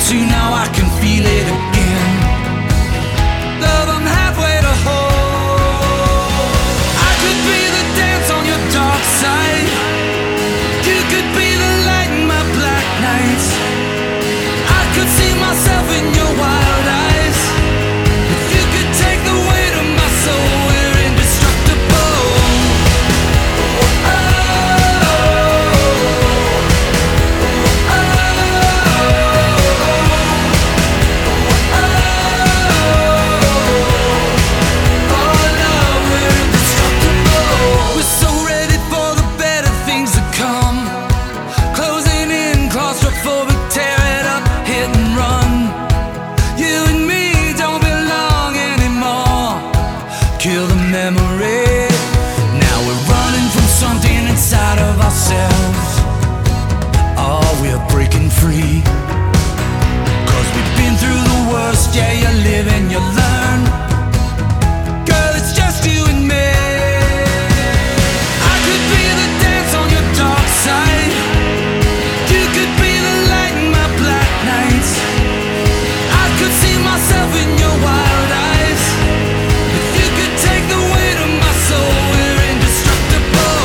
See, now I can feel it again. Love, I'm halfway to whole. I could be the dance on your dark side. You could be the light in my black nights. I could see myself in your wild eyes. If you could take the weight of my soul, we're indestructible. Oh, ourselves. Oh, we're breaking free. 'Cause we've been through the worst. Yeah, you live and you learn. Girl, it's just you and me. I could be the dance on your dark side. You could be the light in my black nights. I could see myself in your wild eyes. If you could take the weight of my soul, we're indestructible.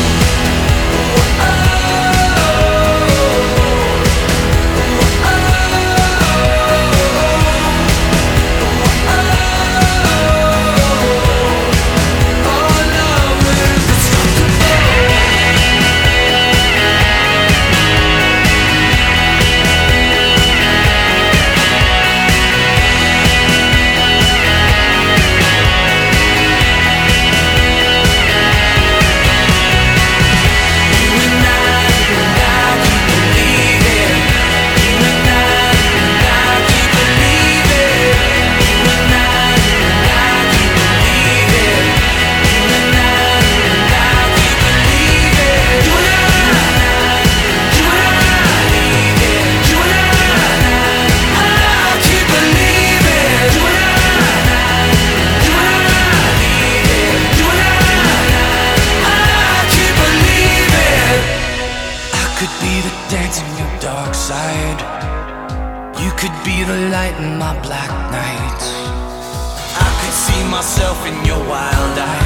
You could be the light in my black nights. I could see myself in your wild eyes.